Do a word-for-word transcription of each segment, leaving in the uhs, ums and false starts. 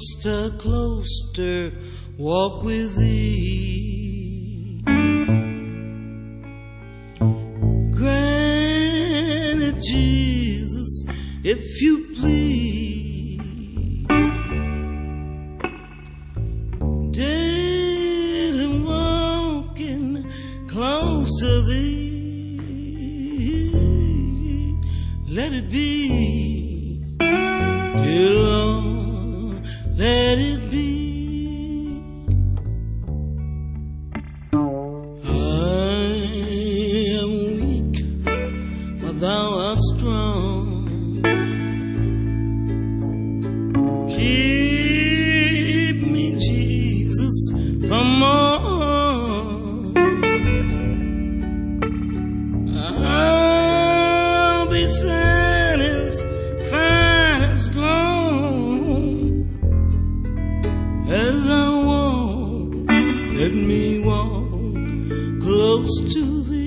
cloister, cloister, walk with thee. Granted, Jesus, if you please, daily walking close to thee, let it be, dear Lord, let it be. Thou art strong. Keep me, Jesus, from all. I'll be satisfied as long as I walk. Let me walk close to thee.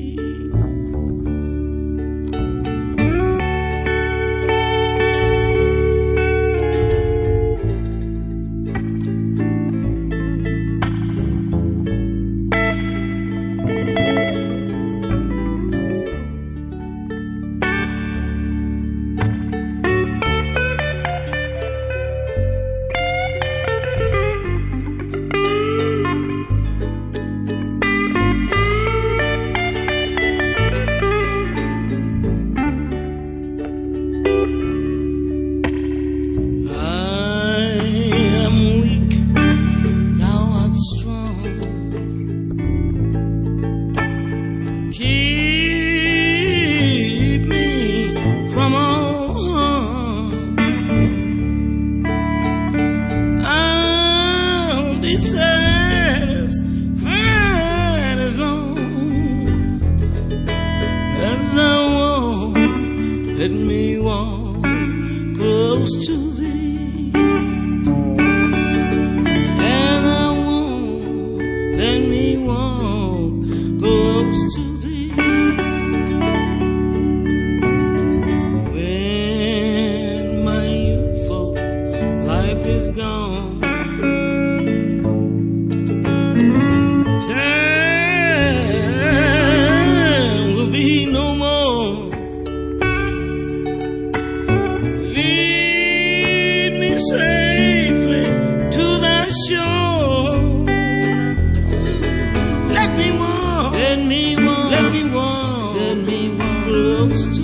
Keep me from all harm. I'll be satisfied as long as I walk. Let me walk close to thee. As I walk, let me walk close to thee. Is gone. Time will be no more. Lead me safely to thy shore. Let me walk, let me walk, let me walk, let me walk close to